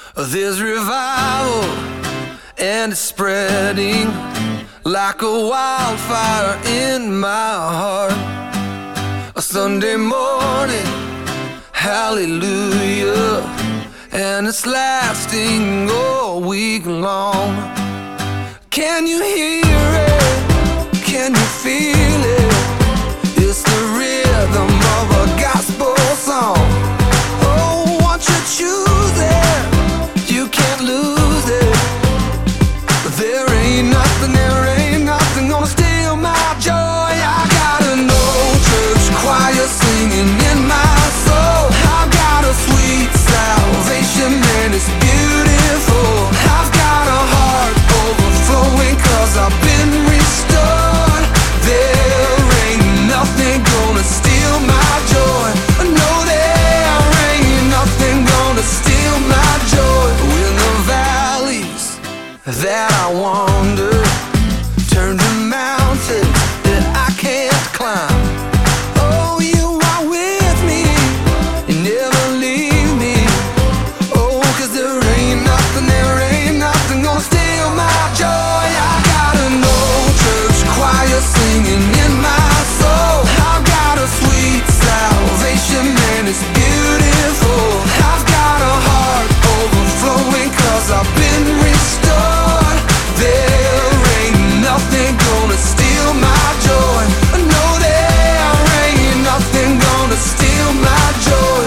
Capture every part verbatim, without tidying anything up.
There's revival and it's spreading like a wildfire in my heart. A Sunday morning, hallelujah, and it's lasting all week long. Can you hear it? Can you feel it? It's the rhythm of a gospel song. Oh, once you choose it, you can't lose it. There ain't nothing, there ain't nothing gonna steal my joy. I got an old church choir singing in my soul. I've got a sweet salvation and it's beautiful. I've got a heart overflowing 'cause I've been restored. There ain't nothing gonna steal my joy. No, there ain't nothing gonna steal my joy. When the valleys that I wander turn to mountains that I can't climb. Oh, you are with me, you never leave me. Oh, 'cause there ain't nothing, there ain't nothing gonna steal my joy. I got an old church choir singing in my soul. I've got a sweet salvation and it's beautiful. I've got a heart overflowing 'cause I've been restored. There ain't nothing gonna steal my joy. No, there ain't nothing gonna steal my joy.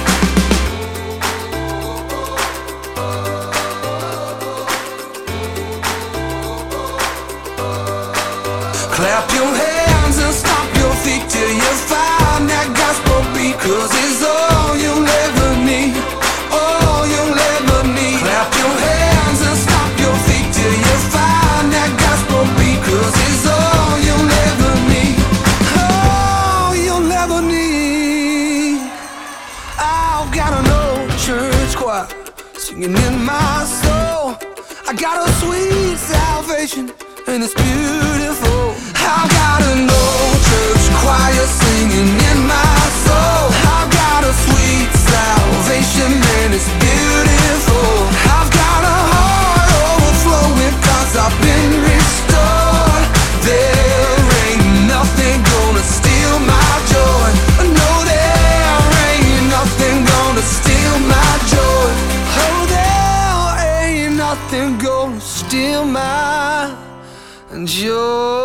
Clap your hands and stomp your feet till you find that gospel beat, 'cause it's all you'll ever need, all you'll ever need. Clap your hands and stomp your feet till you find that gospel beat, 'cause it's all you'll ever need, all you'll ever need. I've got an old church choir singing in my soul. I got a sweet salvation and it's beautiful. I've got an old church choir singing in my soul. I've got a sweet salvation and it's beautiful. I've got a heart overflowing 'cause I've been restored. There ain't nothing gonna steal my joy. No, there ain't nothing gonna steal my joy. Oh, there ain't nothing gonna steal my joy.